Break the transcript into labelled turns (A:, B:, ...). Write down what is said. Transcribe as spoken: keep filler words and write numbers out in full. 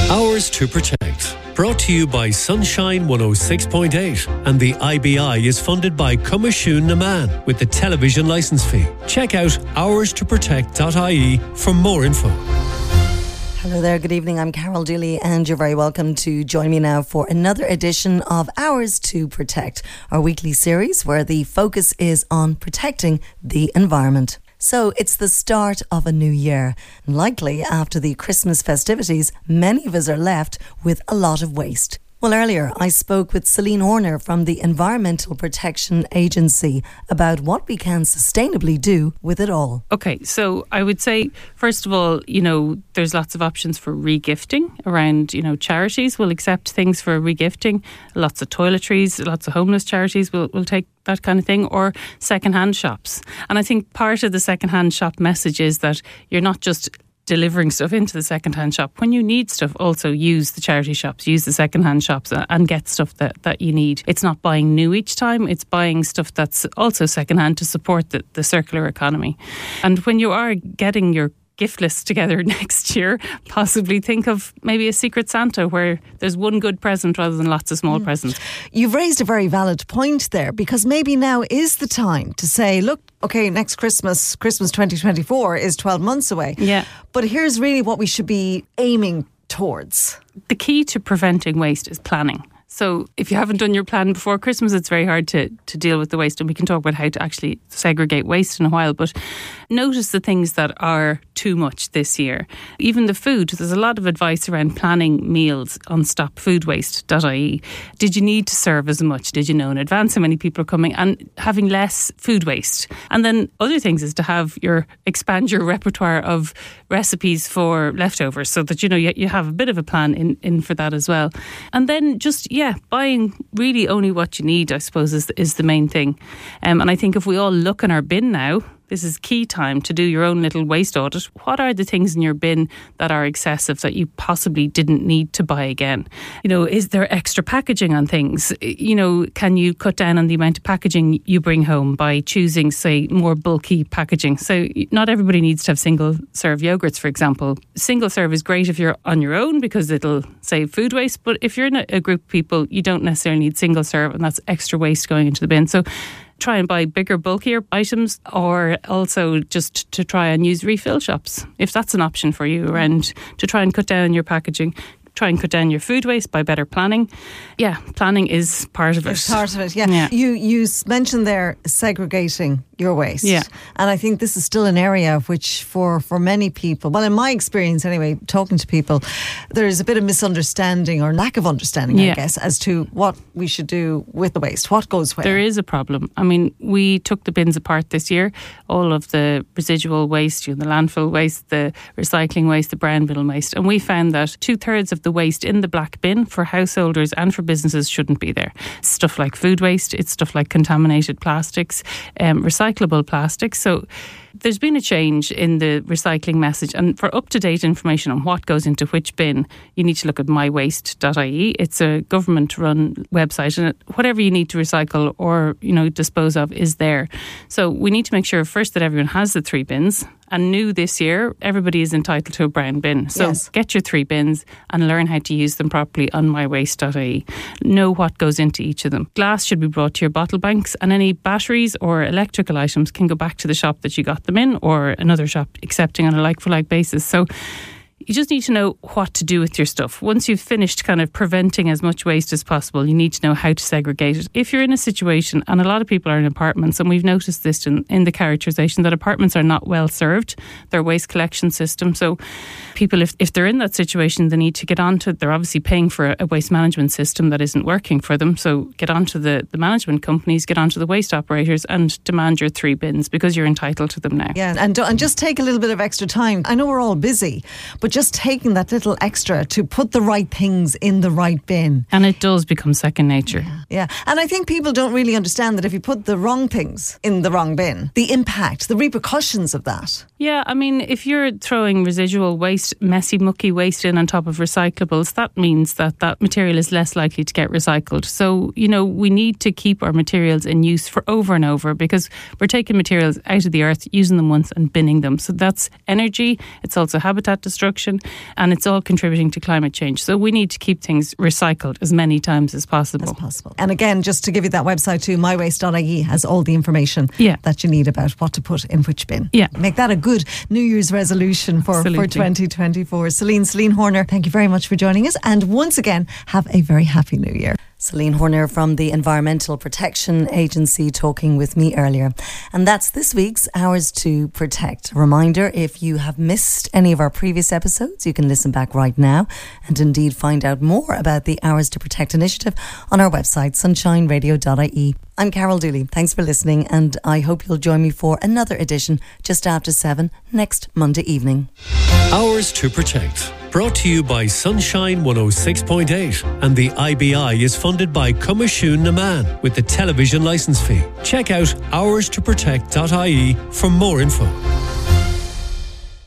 A: Hours to Protect. Brought to you by Sunshine one oh six point eight, and the I B I is funded by Cumashún na Man with the television licence fee. Check out hours to protect dot I E for more info.
B: Hello there, good evening. I'm Carol Dooley, and you're very welcome to join me now for another edition of Hours to Protect, our weekly series where the focus is on protecting the environment. So it's the start of a new year. Likely after the Christmas festivities, many of us are left with a lot of waste. Well, earlier I spoke with Celine Horner from the Environmental Protection Agency about what we can sustainably do with it all.
C: Okay, so I would say, first of all, you know, there's lots of options for regifting around, you know, charities will accept things for regifting. Lots of toiletries, lots of homeless charities will, will take that kind of thing, or second-hand shops. And I think part of the second-hand shop message is that you're not just delivering stuff into the second-hand shop. When you need stuff, also use the charity shops, use the second-hand shops and get stuff that, that you need. It's not buying new each time, it's buying stuff that's also second-hand to support the, the circular economy. And when you are getting your gift list together next year, possibly think of maybe a Secret Santa where there's one good present rather than lots of small mm. presents.
D: You've raised a very valid point there, because maybe now is the time to say, look, okay, next Christmas, Christmas twenty twenty-four is twelve months away.
C: Yeah.
D: But here's really what we should be aiming towards.
C: The key to preventing waste is planning. So if you haven't done your plan before Christmas, it's very hard to, to deal with the waste. And we can talk about how to actually segregate waste in a while. But notice the things that are too much this year. Even the food, there's a lot of advice around planning meals on stop food waste dot I E. Did you need to serve as much? Did you know in advance how many people are coming? And having less food waste. And then other things is to have your, expand your repertoire of recipes for leftovers so that, you know, you, you have a bit of a plan in, in for that as well. And then just, yeah, buying really only what you need, I suppose, is, is the main thing. Um, and I think if we all look in our bin now, this is key time to do your own little waste audit. What are the things in your bin that are excessive that you possibly didn't need to buy again? You know, is there extra packaging on things? You know, can you cut down on the amount of packaging you bring home by choosing, say, more bulky packaging? So not everybody needs to have single serve yogurts, for example. Single serve is great if you're on your own because it'll save food waste. But if you're in a, a group of people, you don't necessarily need single serve, and that's extra waste going into the bin. So try and buy bigger, bulkier items, or also just to try and use refill shops, if that's an option for you, around to try and cut down your packaging. Try and cut down your food waste by better planning. Yeah, planning is part of it.
D: It's part of it, yeah.
C: yeah.
D: You you mentioned there segregating your waste.
C: Yeah.
D: And I think this is still an area which for, for many people, well, in my experience anyway, talking to people, there is a bit of misunderstanding or lack of understanding,
C: yeah.
D: I guess, as to what we should do with the waste, what goes where.
C: There is a problem. I mean, we took the bins apart this year, all of the residual waste, you know, the landfill waste, the recycling waste, the brown bin waste, and we found that two-thirds of the waste in the black bin for householders and for businesses shouldn't be there. It's stuff like food waste, it's stuff like contaminated plastics, um, recyclable plastics. So there's been a change in the recycling message, and for up-to-date information on what goes into which bin, you need to look at my waste dot I E. It's a government-run website, and it, whatever you need to recycle or, you know, dispose of is there. So we need to make sure first that everyone has the three bins. And new this year, everybody is entitled to a brown bin. So
D: yes.
C: Get your three bins and learn how to use them properly on my waste dot I E. Know what goes into each of them. Glass should be brought to your bottle banks, and any batteries or electrical items can go back to the shop that you got them in, or another shop accepting on a like-for-like basis. So you just need to know what to do with your stuff. Once you've finished kind of preventing as much waste as possible, you need to know how to segregate it. If you're in a situation, and a lot of people are in apartments, and we've noticed this in, in the characterisation, that apartments are not well served, their waste collection system. So people, if, if they're in that situation, they need to get onto, they're obviously paying for a, a waste management system that isn't working for them. So get onto the, the management companies, get onto the waste operators and demand your three bins, because you're entitled to them now.
D: Yeah, and, do, and just take a little bit of extra time. I know we're all busy, but just taking that little extra to put the right things in the right bin.
C: And it does become second nature.
D: Yeah, yeah. And I think people don't really understand that if you put the wrong things in the wrong bin, the impact, the repercussions of that.
C: Yeah, I mean, if you're throwing residual waste, messy, mucky waste in on top of recyclables, that means that that material is less likely to get recycled. So, you know, we need to keep our materials in use for over and over, because we're taking materials out of the earth, using them once and binning them. So that's energy. It's also habitat destruction. pollution, and it's all contributing to climate change. So we need to keep things recycled as many times as possible.
D: As possible. And again, just to give you that website too, my waste dot I E has all the information
C: yeah.
D: that you need about what to put in which bin.
C: Yeah.
D: Make that a good New Year's resolution for, for twenty twenty-four. Celine, Celine Horner, thank you very much for joining us. And once again, have a very happy New Year.
B: Celine Horner from the Environmental Protection Agency talking with me earlier. And that's this week's Hours to Protect. A reminder, if you have missed any of our previous episodes, you can listen back right now and indeed find out more about the Hours to Protect initiative on our website, sunshine radio dot I E. I'm Carol Dooley. Thanks for listening, and I hope you'll join me for another edition just after seven next Monday evening.
A: Hours to Protect. Brought to you by Sunshine one oh six point eight, and the I B I is funded by Comishún na Man with the television licence fee. Check out hours to protect dot I E for more info.